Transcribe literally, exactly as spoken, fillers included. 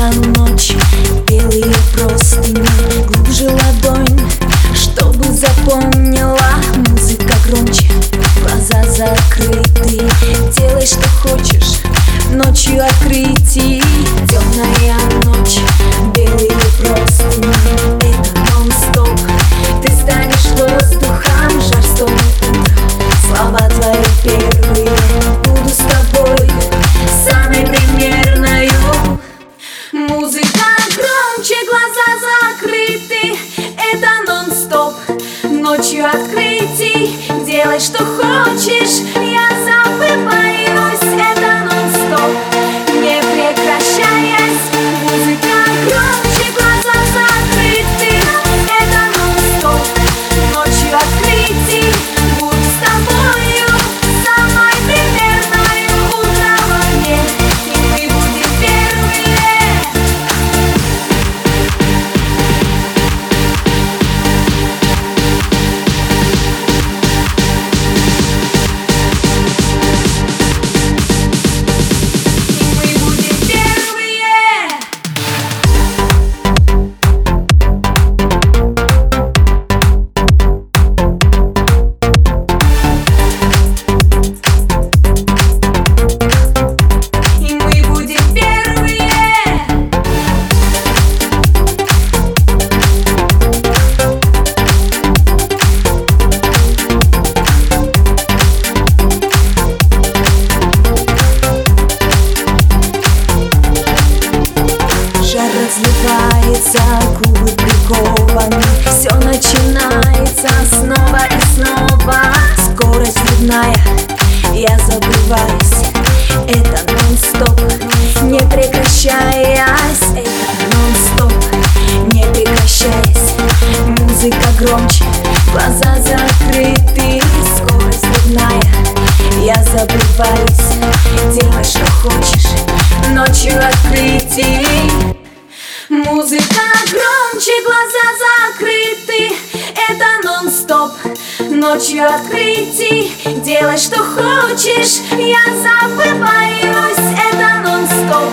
Темная ночь, белые простыни, глубже ладонь, чтобы запомнила. Музыка громче, глаза закрыты. Делай, что хочешь, ночью открытий. Темная ночь, белые простыни, это нон-стоп. Ты станешь воздухом, жар стонет утро. Слова твои первые, буду с тобой самой примерною. Музыка громче, глаза закрыты. Это нон-стоп, ночью открытий. Делай, что хочешь, я забываюсь. Это нон-стоп, не прекращаясь. Музыка громче, глаза закрыты. Это нон-стоп, ночью открытий. Буду с тобою самой примерною. Утро во мне, и мы будем первые. Разливается, губы прикованы. Все начинается снова и снова. Скорость взрывная, я забываюсь. Это нон-стоп, не прекращаясь. Это нон-стоп, не прекращаясь. Музыка громче, глаза закрыты. Скорость взрывная, я забываюсь. Делай, что хочешь, ночью открытий. Музыка громче, глаза закрыты. Это нон-стоп, ночью открытий. Делай, что хочешь, я забываюсь. Это нон-стоп,